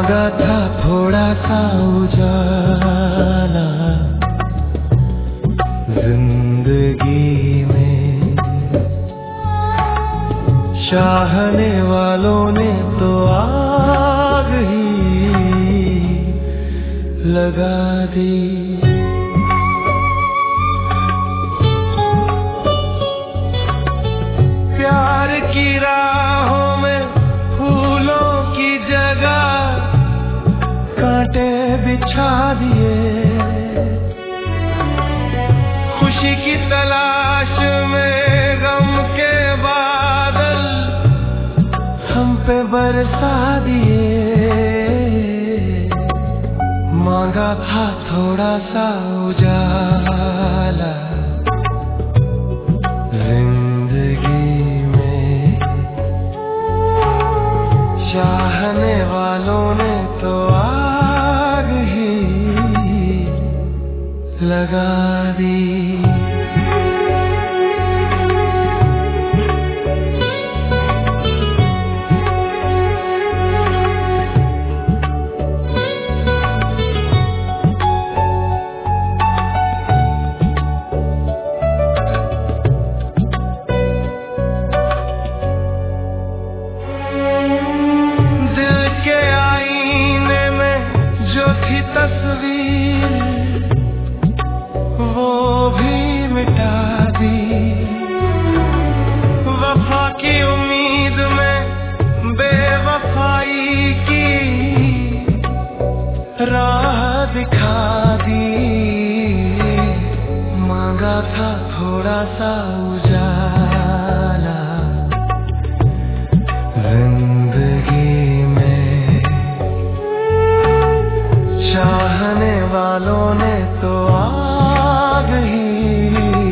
मांगा था थोड़ा सा उजाला जिंदगी में, चाहने वालों ने तो आग ही लगा दी। प्यार की राहों में फूलों की जगह कांटे बिछा दिए, खुशी की तलाश में गम के बादल हम पे बरसा दिए। मांगा था थोड़ा सा उजाला जिंदगी में, चाहने वालों ने तो आग ही लगा दी। तस्वीर वो भी मिटा दी, वफा की उम्मीद में बेवफाई की राह दिखा दी। मांगा था थोड़ा सा उजाला जिंदगी में, चाहने वालों ने तो आग ही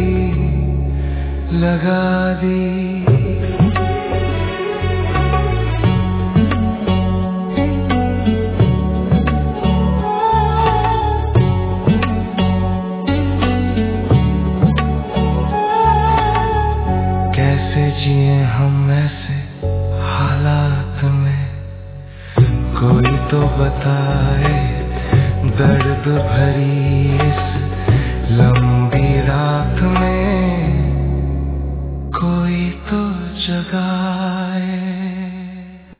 लगा दी। कैसे जिए हम ऐसे हालात में, कोई तो बताए दर्द भरी इस लंबी रात में, कोई तो जगा